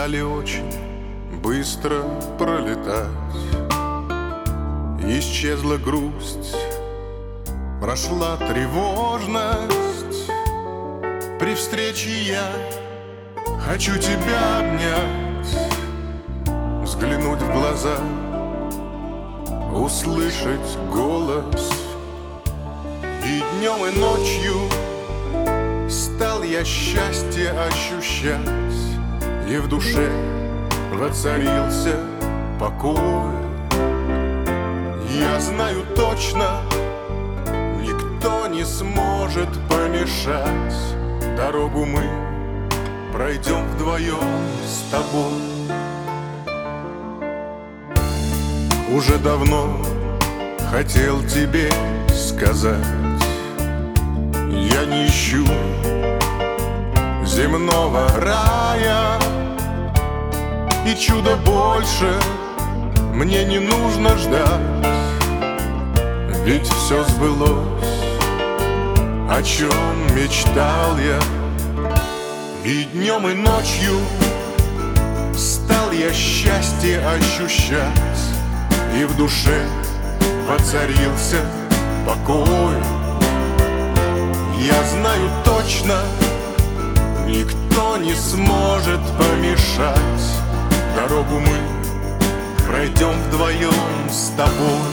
стали очень быстро пролетать. Исчезла грусть, прошла тревожность. При встрече я хочу тебя обнять, взглянуть в глаза, услышать голос. И днем, и ночью стал я счастье ощущать, и в душе воцарился покой. Я знаю точно, никто не сможет помешать. Дорогу мы пройдем вдвоем с тобой. Уже давно хотел тебе сказать, я не ищу земного рая, и чудо больше мне не нужно ждать. Ведь все сбылось, о чем мечтал я. И днем, и ночью стал я счастье ощущать, и в душе воцарился покой. Я знаю точно, никто не сможет помешать. Дорогу мы пройдем вдвоем с тобой.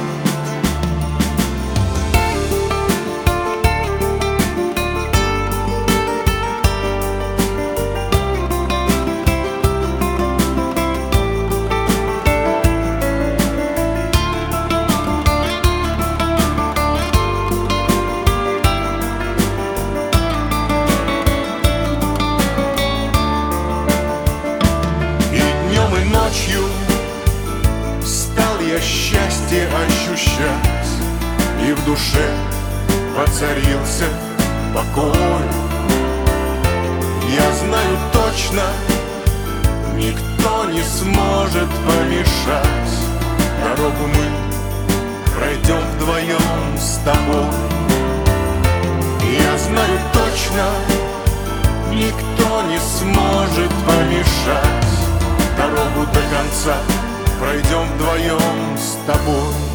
Стал я счастье ощущать, и в душе воцарился покой. Я знаю точно, никто не сможет помешать. Дорогу мы пройдем вдвоем с тобой. Я знаю точно, никто не сможет помешать. Дорогу до конца пройдем вдвоем с тобой.